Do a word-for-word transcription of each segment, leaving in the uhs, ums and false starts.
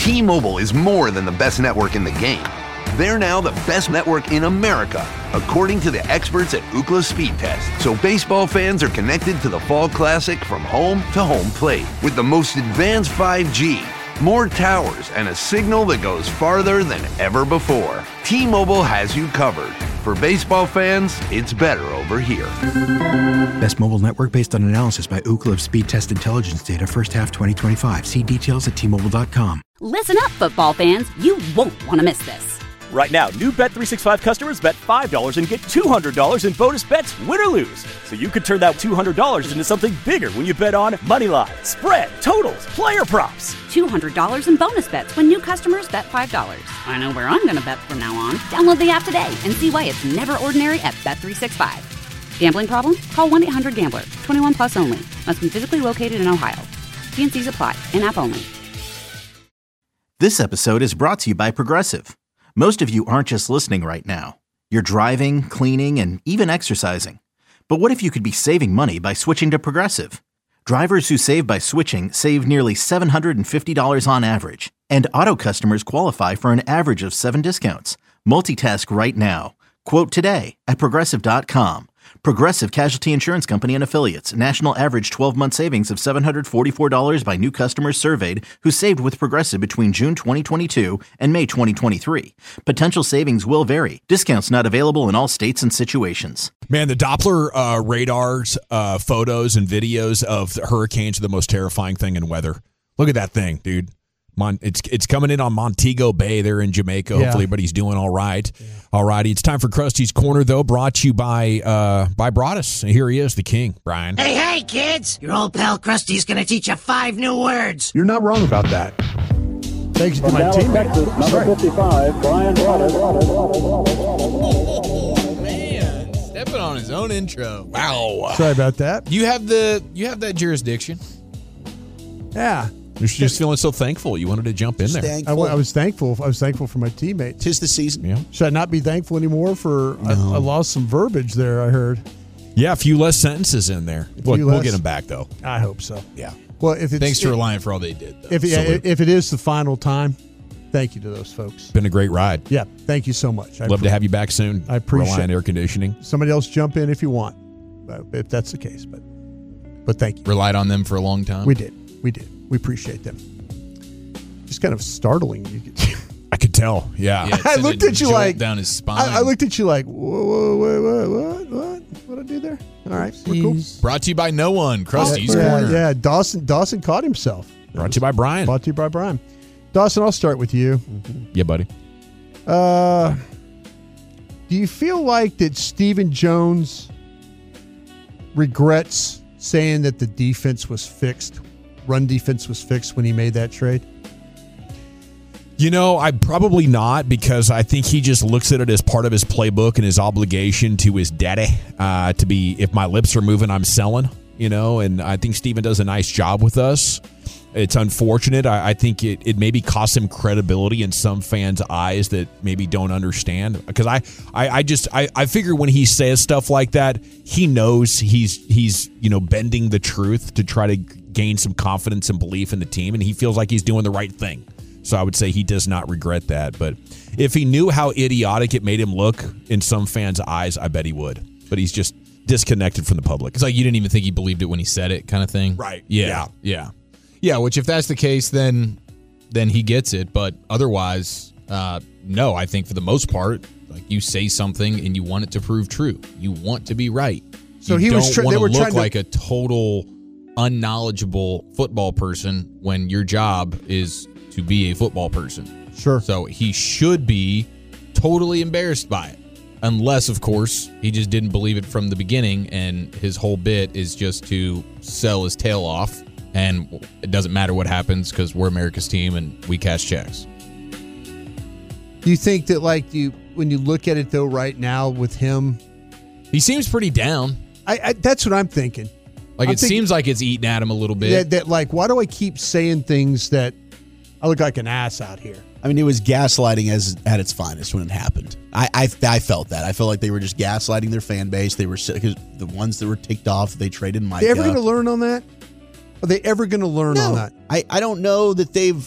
T-Mobile is more than the best network in the game. They're now the best network in America, according to the experts at Ookla Speed Test. So baseball fans are connected to the Fall Classic from home to home plate with the most advanced five G, more towers, and a signal that goes farther than ever before. T-Mobile has you covered. For baseball fans, it's better over here. Best mobile network based on analysis by Ookla of Speed Test Intelligence data first half twenty twenty-five. See details at T Mobile dot com. Listen up, football fans. You won't want to miss this. Right now, new Bet three sixty-five customers bet five dollars and get two hundred dollars in bonus bets, win or lose. So you could turn that two hundred dollars into something bigger when you bet on moneyline, spread, totals, player props. two hundred dollars in bonus bets when new customers bet five dollars. I know where I'm going to bet from now on. Download the app today and see why it's never ordinary at Bet three sixty-five. Gambling problem? Call one eight hundred gambler. twenty-one plus only. Must be physically located in Ohio. T and C's apply. In-app only. This episode is brought to you by Progressive. Most of you aren't just listening right now. You're driving, cleaning, and even exercising. But what if you could be saving money by switching to Progressive? Drivers who save by switching save nearly seven hundred fifty dollars on average. And auto customers qualify for an average of seven discounts. Multitask right now. Quote today at Progressive dot com. Progressive Casualty Insurance Company and Affiliates. National average twelve-month savings of seven hundred forty-four dollars by new customers surveyed who saved with Progressive between June twenty twenty-two and May twenty twenty-three. Potential savings will vary. Discounts not available in all states and situations. Man, the Doppler uh, radars, uh, photos and videos of the hurricanes are the most terrifying thing in weather. Look at that thing, dude. Mon- it's it's coming in on Montego Bay there in Jamaica. Yeah. Hopefully everybody's doing all right. Yeah. All righty. It's time for Krusty's Corner, though, brought to you by uh, by Broadus. And here he is, the king, Brian. Hey, hey, kids! Your old pal Krusty's going to teach you five new words. You're not wrong about that. Thanks to my Dallas, teammate. Texas, number fifty-five, Brian Broadus. Oh, man. Stepping on his own intro. Wow. Sorry about that. You have the you have that jurisdiction. Yeah. You're just feeling so thankful. You wanted to jump in there. I, I was thankful. I was thankful for my teammates. Tis the season. Yeah. Should I not be thankful anymore for no. I, I lost some verbiage there, I heard. Yeah, a few less sentences in there. We'll, we'll less. get them back, though. I hope so. Yeah. Well, if it's, Thanks to if, Reliant for all they did, though. If, yeah, if it is the final time, thank you to those folks. Been a great ride. Yeah, thank you so much. I Love to have you back soon. I appreciate Reliant it. Air Conditioning. Somebody else jump in if you want, if that's the case. But, but thank you. Relied on them for a long time. We did. We did. We appreciate them. Just kind of startling. I could tell. Yeah. yeah I looked at you like down his spine. I, I looked at you like, whoa, whoa, whoa, whoa, what, what, what did I do there? All right, we're cool. Brought to you by no one. Krusty's yeah, Corner. Yeah, Dawson. Dawson caught himself. Brought to you by Brian. Brought to you by Brian. Dawson, I'll start with you. Mm-hmm. Yeah, buddy. Uh, do you feel like that Stephen Jones regrets saying that the defense was fixed, run defense was fixed when he made that trade? You know, I probably not, because I think he just looks at it as part of his playbook and his obligation to his daddy uh, to be, if my lips are moving, I'm selling, you know, and I think Steven does a nice job with us. It's unfortunate. I, I think it, it maybe costs him credibility in some fans' eyes that maybe don't understand. Because I, I, I just I, I figure when he says stuff like that, he knows he's he's you know bending the truth to try to gain some confidence and belief in the team, and he feels like he's doing the right thing. So I would say he does not regret that. But if he knew how idiotic it made him look in some fans' eyes, I bet he would. But he's just disconnected from the public. It's like you didn't even think he believed it when he said it, kind of thing. Right. Yeah. Yeah. Yeah. Yeah, which if that's the case, then then he gets it. But otherwise, uh, no, I think for the most part, like you say something and you want it to prove true. You want to be right. So you he don't was tra- want they to were look trying to- like a total unknowledgeable football person when your job is to be a football person. Sure. So he should be totally embarrassed by it. Unless, of course, he just didn't believe it from the beginning and his whole bit is just to sell his tail off. And it doesn't matter what happens because we're America's team and we cash checks. Do you think that, like, you when you look at it, though, right now with him? He seems pretty down. I, I That's what I'm thinking. Like, I'm it thinking seems like it's eating at him a little bit. That, that, like, why do I keep saying things that I look like an ass out here? I mean, it was gaslighting as at its finest when it happened. I, I I felt that. I felt like they were just gaslighting their fan base. They were because the ones that were ticked off, they traded Micah. Are they ever going to learn on that? Are they ever going to learn no, on that? I, I don't know that they've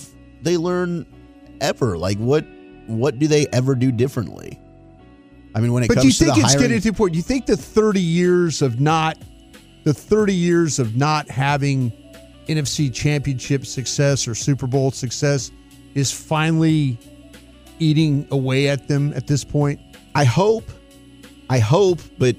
they learn ever? Like what what do they ever do differently? I mean, when it but comes to the But do you think it's hiring, getting to the point? Do you think the thirty years of not the thirty years of not having N F C Championship success or Super Bowl success is finally eating away at them at this point? I hope. I hope, but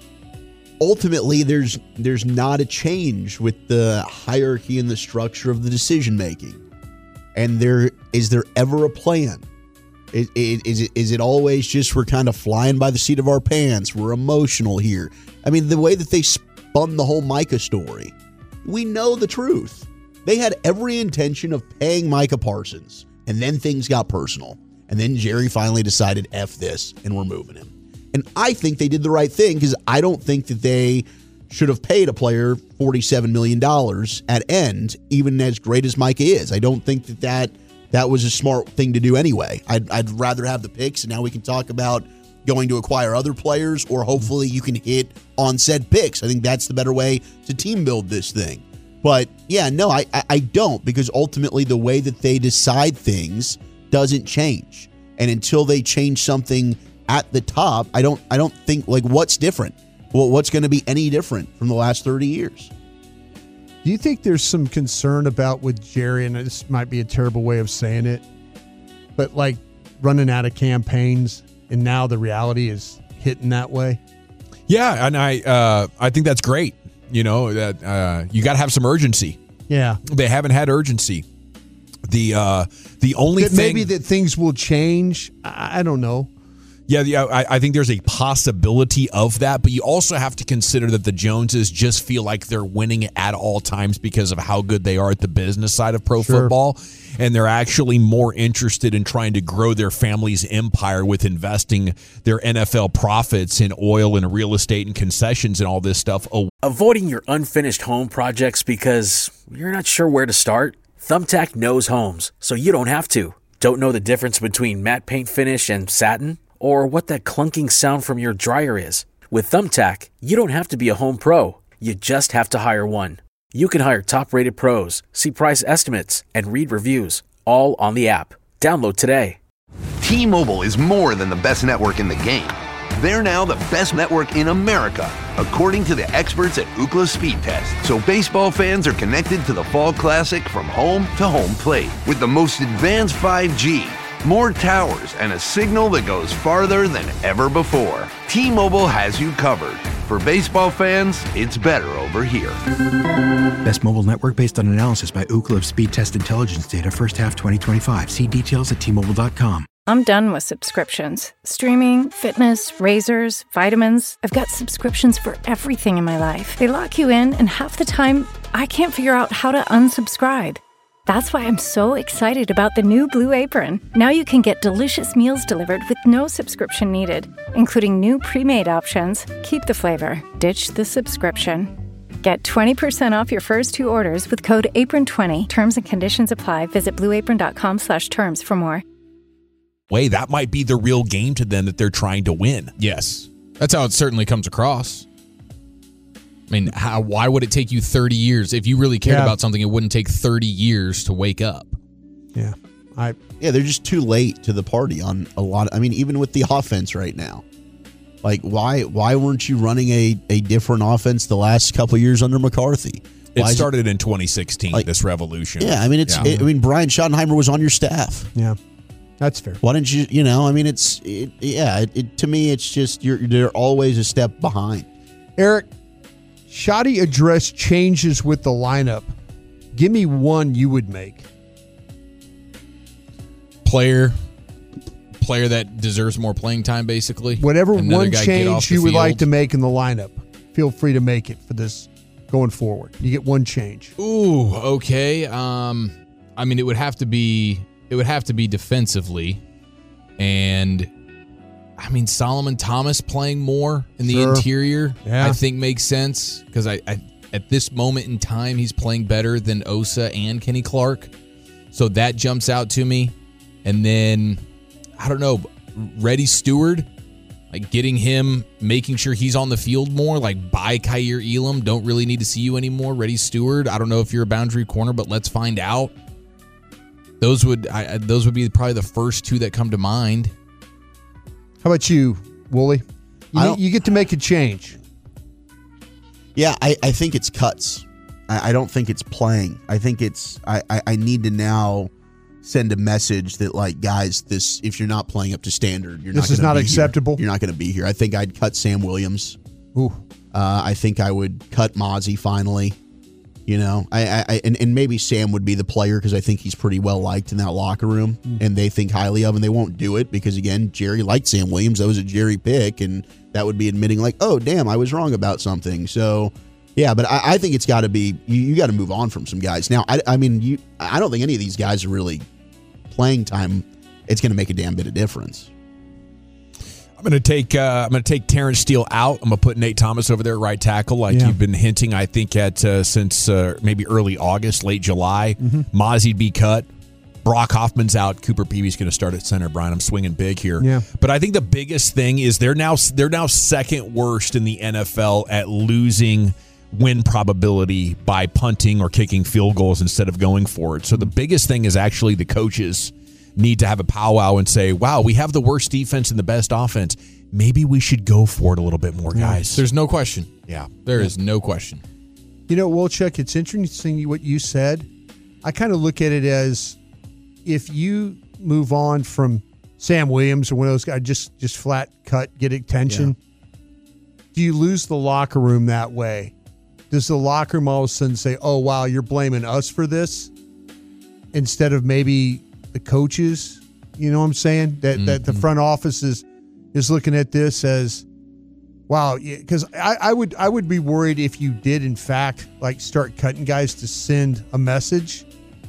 ultimately there's there's not a change with the hierarchy and the structure of the decision making. And there is there ever a plan? Is, is, it, is it always just we're kind of flying by the seat of our pants? We're emotional here. I mean, the way that they spun the whole Micah story, we know the truth. They had every intention of paying Micah Parsons, and then things got personal. And then Jerry finally decided, F this, and we're moving him. And I think they did the right thing because I don't think that they should have paid a player forty-seven million dollars at end, even as great as Micah is. I don't think that that, that was a smart thing to do anyway. I'd, I'd rather have the picks, and now we can talk about going to acquire other players, or hopefully you can hit on said picks. I think that's the better way to team build this thing. But, yeah, no, I, I don't, because ultimately the way that they decide things doesn't change. And until they change something at the top, I don't I don't think, like, what's different? Well, what's going to be any different from the last thirty years? Do you think there's some concern about with Jerry, and this might be a terrible way of saying it, but like running out of campaigns, and now the reality is hitting that way? Yeah, and I uh, I think that's great. You know, that uh, you got to have some urgency. Yeah. They haven't had urgency. The uh, the only that thing maybe that things will change. I, I don't know. Yeah, yeah, I, I think there's a possibility of that, but you also have to consider that the Joneses just feel like they're winning at all times because of how good they are at the business side of pro Sure. football, and they're actually more interested in trying to grow their family's empire with investing their N F L profits in oil and real estate and concessions and all this stuff. Oh. Avoiding your unfinished home projects because you're not sure where to start? Thumbtack knows homes, so you don't have to. Don't know the difference between matte paint finish and satin? Or what that clunking sound from your dryer is? With Thumbtack, you don't have to be a home pro. You just have to hire one. You can hire top-rated pros, see price estimates, and read reviews, all on the app. Download today. T-Mobile is more than the best network in the game. They're now the best network in America, according to the experts at Ookla Speed Test. So baseball fans are connected to the Fall Classic from home to home plate with the most advanced five G, more towers, and a signal that goes farther than ever before. T-Mobile has you covered. For baseball fans, it's better over here. Best mobile network based on analysis by Ookla Speed Test Intelligence data first half twenty twenty-five. See details at T Mobile dot com. I'm done with subscriptions. Streaming, fitness, razors, vitamins. I've got subscriptions for everything in my life. They lock you in, and half the time, I can't figure out how to unsubscribe. That's why I'm so excited about the new Blue Apron. Now you can get delicious meals delivered with no subscription needed, including new pre-made options. Keep the flavor, ditch the subscription. Get twenty percent off your first two orders with code apron twenty. Terms and conditions apply. Visit blue apron dot com slash terms for more. Way, that might be the real game to them that they're trying to win. Yes. That's how it certainly comes across. I mean, how, why would it take you thirty years? If you really cared Yeah. about something, it wouldn't take thirty years to wake up. Yeah. I Yeah, they're just too late to the party on a lot. Of, I mean, even with the offense right now. Like, why why weren't you running a, a different offense the last couple of years under McCarthy? It Why is started in twenty sixteen, Like- this revolution. Yeah, I mean, it's. Yeah. It, I mean, Brian Schottenheimer was on your staff. yeah. That's fair. Why didn't you? You know, I mean, it's. It, yeah, it, it, to me, it's just you're. They're always a step behind. Eric, shoddy address changes with the lineup. Give me one you would make. Player, player that deserves more playing time, basically. Whatever Another one guy get off change the you would like field. to make in the lineup, feel free to make it for this going forward. You get one change. Ooh, okay. Um, I mean, it would have to be. It would have to be defensively, and I mean Solomon Thomas playing more in the Sure. interior. Yeah. I think makes sense because I, I at this moment in time he's playing better than Osa and Kenny Clark, so that jumps out to me. And then I don't know, Reddy Stewart, like getting him, making sure he's on the field more. Like buy Kaiir Elam, don't really need to see you anymore. Reddy Stewart, I don't know if you're a boundary corner, but let's find out. Those would I, those would be probably the first two that come to mind. How about you, Wooly? You, need, you get to make a change. Yeah, I, I think it's cuts. I, I don't think it's playing. I think it's I, I, I need to now send a message that, like, guys, this if you're not playing up to standard, you're this not is not be acceptable. Here. You're not going to be here. I think I'd cut Sam Williams. Ooh. Uh, I think I would cut Mozzie finally. You know, I, I and, and maybe Sam would be the player because I think he's pretty well liked in that locker room, mm. and they think highly of him. They won't do it because, again, Jerry liked Sam Williams. That was a Jerry pick, and that would be admitting like, oh, damn, I was wrong about something. So, yeah, but I, I think it's got to be you, you got to move on from some guys. Now, I, I mean, you, I don't think any of these guys are really playing time. It's going to make a damn bit of difference. I'm going to take uh, I'm going to take Terrence Steele out. I'm going to put Nate Thomas over there at right tackle, like yeah. you've been hinting. I think at uh, since uh, maybe early August, late July. Mm-hmm. Mozzie'd be cut. Brock Hoffman's out. Cooper Peavy's going to start at center. Brian, I'm swinging big here. Yeah. But I think the biggest thing is they're now they're now second worst in the N F L at losing win probability by punting or kicking field goals instead of going for it. So the biggest thing is actually the coaches need to have a powwow and say, wow, we have the worst defense and the best offense. Maybe we should go for it a little bit more, guys. There's no question. Yeah. There yeah. is no question. You know, Wolchuk, it's interesting what you said. I kind of look at it as if you move on from Sam Williams or one of those guys, just, just flat cut, get attention, yeah. do you lose the locker room that way? Does the locker room all of a sudden say, oh, wow, you're blaming us for this? Instead of maybe the coaches, you know what I'm saying? That mm-hmm. that the front office is is looking at this as, wow, because I, I would I would be worried if you did in fact like start cutting guys to send a message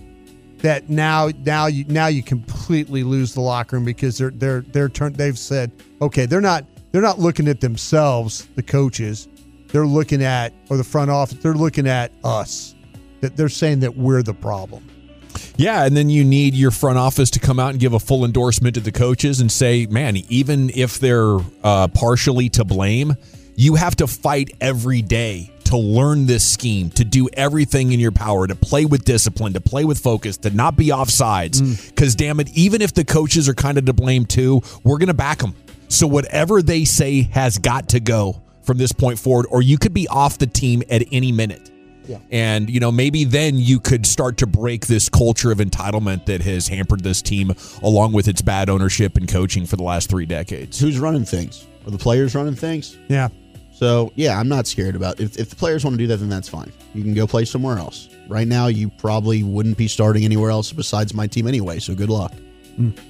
that now now you now you completely lose the locker room because they're they're they're turned they've said, okay, they're not they're not looking at themselves, the coaches, they're looking at or the front office, they're looking at us. That they're saying that we're the problem. Yeah, and then you need your front office to come out and give a full endorsement to the coaches and say, man, even if they're uh, partially to blame, you have to fight every day to learn this scheme, to do everything in your power, to play with discipline, to play with focus, to not be offsides. Because, mm. damn it, even if the coaches are kind of to blame too, we're going to back them. So whatever they say has got to go from this point forward, or you could be off the team at any minute. Yeah. And, you know, maybe then you could start to break this culture of entitlement that has hampered this team along with its bad ownership and coaching for the last three decades. Who's running things? Are the players running things? Yeah. So, yeah, I'm not scared about it. If, if the players want to do that, then that's fine. You can go play somewhere else. Right now, you probably wouldn't be starting anywhere else besides my team anyway, so good luck. Mm.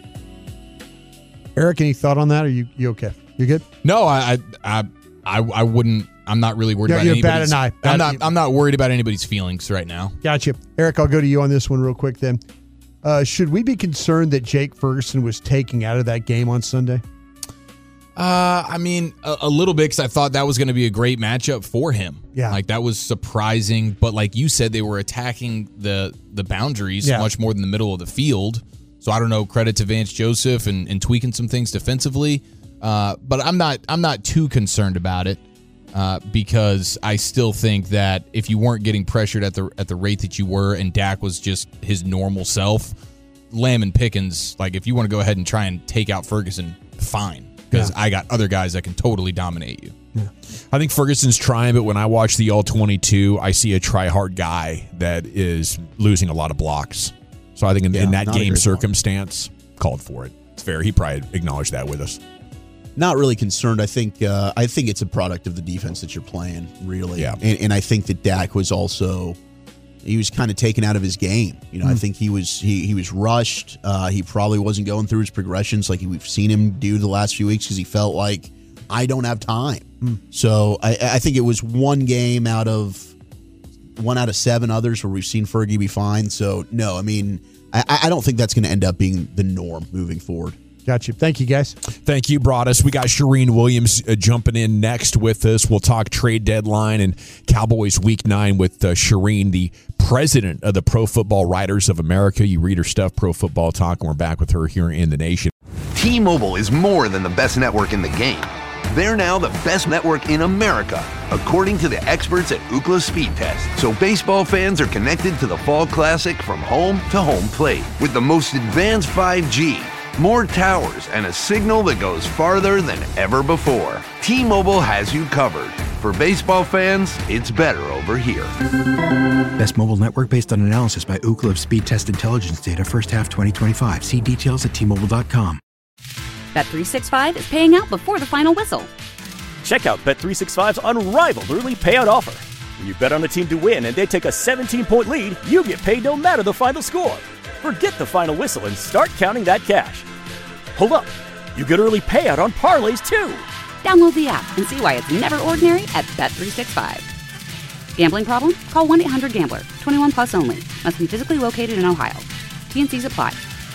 Eric, any thought on that? Are you you okay? You good? No, I I I, I wouldn't. I'm not really worried yeah, about you're anybody's. Bad and I. I'm not. I'm not worried about anybody's feelings right now. Gotcha, Eric. I'll go to you on this one real quick. Then, uh, should we be concerned that Jake Ferguson was taken out of that game on Sunday? Uh, I mean, a, a little bit because I thought that was going to be a great matchup for him. Yeah, like that was surprising. But like you said, they were attacking the the boundaries yeah. much more than the middle of the field. So I don't know. Credit to Vance Joseph and, and tweaking some things defensively. Uh, but I'm not. I'm not too concerned about it. Uh, because I still think that if you weren't getting pressured at the at the rate that you were, and Dak was just his normal self, Lamb and Pickens, like if you want to go ahead and try and take out Ferguson, fine, because yeah. I got other guys that can totally dominate you. Yeah. I think Ferguson's trying, but when I watch the all twenty-two, I see a try-hard guy that is losing a lot of blocks. So I think in, yeah, in that game circumstance, point. called for it. It's fair. He probably acknowledged that with us. Not really concerned. I think uh, I think it's a product of the defense that you're playing, really. Yeah. And, and I think that Dak was also he was kind of taken out of his game. You know, mm. I think he was he he was rushed. Uh, he probably wasn't going through his progressions like we've seen him do the last few weeks because he felt like I don't have time. Mm. So I, I think it was one game out of one out of seven others where we've seen Fergie be fine. So no, I mean I, I don't think that's going to end up being the norm moving forward. Gotcha. Thank you, guys. Thank you, Broadus. We got Shireen Williams uh, jumping in next with us. We'll talk trade deadline and Cowboys Week nine with uh, Shireen, the president of the Pro Football Writers of America. You read her stuff, Pro Football Talk, and we're back with her here in the nation. T-Mobile is more than the best network in the game. They're now the best network in America, according to the experts at Ookla Speed Test. So baseball fans are connected to the Fall Classic from home to home plate with the most advanced five G, more towers, and a signal that goes farther than ever before. T-Mobile has you covered. For baseball fans, it's better over here. Best mobile network based on analysis by Ookla of Speed Test Intelligence data first half twenty twenty-five. See details at T Mobile dot com. Bet three sixty-five is paying out before the final whistle. Check out Bet three sixty-five's unrivaled early payout offer. When you bet on a team to win and they take a seventeen-point lead, you get paid no matter the final score. Forget the final whistle and start counting that cash. Hold up. You get early payout on parlays, too. Download the app and see why it's never ordinary at Bet three sixty-five. Gambling problem? Call one eight hundred gambler. twenty-one plus only. Must be physically located in Ohio. T and C's apply.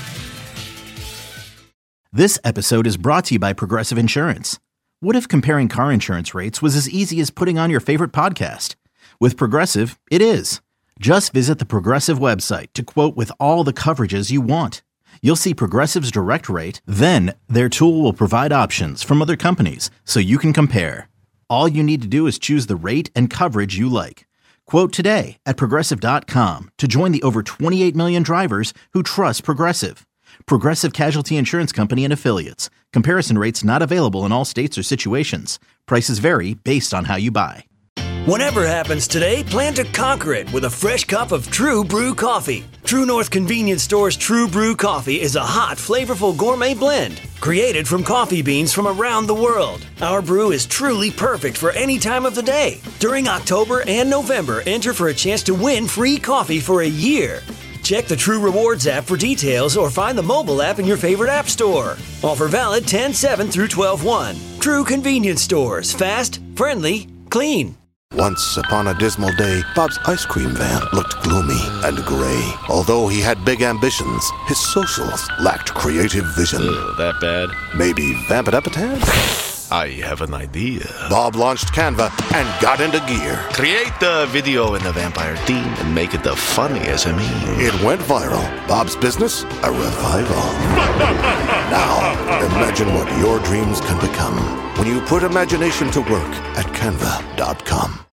This episode is brought to you by Progressive Insurance. What if comparing car insurance rates was as easy as putting on your favorite podcast? With Progressive, it is. Just visit the Progressive website to quote with all the coverages you want. You'll see Progressive's direct rate, then their tool will provide options from other companies so you can compare. All you need to do is choose the rate and coverage you like. Quote today at Progressive dot com to join the over twenty-eight million drivers who trust Progressive. Progressive Casualty Insurance Company and Affiliates. Comparison rates not available in all states or situations. Prices vary based on how you buy. Whatever happens today, plan to conquer it with a fresh cup of True Brew coffee. True North Convenience Store's True Brew coffee is a hot, flavorful gourmet blend created from coffee beans from around the world. Our brew is truly perfect for any time of the day. During October and November, enter for a chance to win free coffee for a year. Check the True Rewards app for details or find the mobile app in your favorite app store. Offer valid ten seven through twelve one. True Convenience Stores. Fast, friendly, clean. Once upon a dismal day, Bob's ice cream van looked gloomy and gray. Although he had big ambitions, his socials lacked creative vision. Ugh, that bad? Maybe vamp it up a tad? I have an idea. Bob launched Canva and got into gear. Create the video in the vampire theme and make it the funniest of me. It went viral. Bob's business, a revival. Now, imagine what your dreams can become when you put imagination to work at Canva dot com.